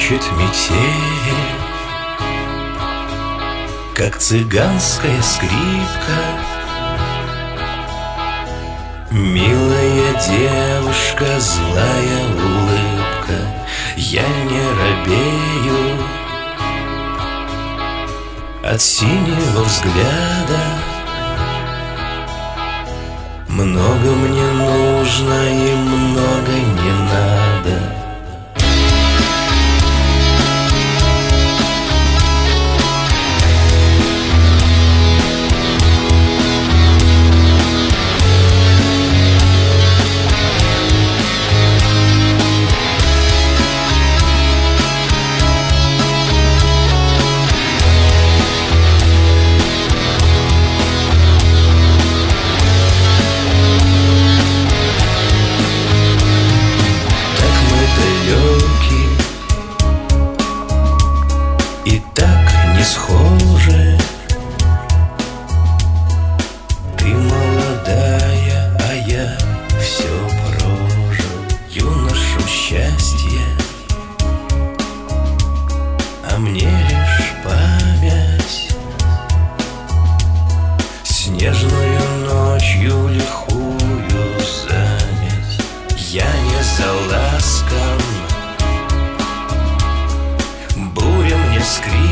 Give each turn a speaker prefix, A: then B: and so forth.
A: шепчет метель, как цыганская скрипка. Милая девушка, злая улыбка, я не робею от синего взгляда. Много мне нужно и много не надо. И так не схожи. Ты молодая, а я все прожил, юношу счастье, а мне лишь память. Снежную ночью лихую заметь. Я не заласкан, буря мне скрипит.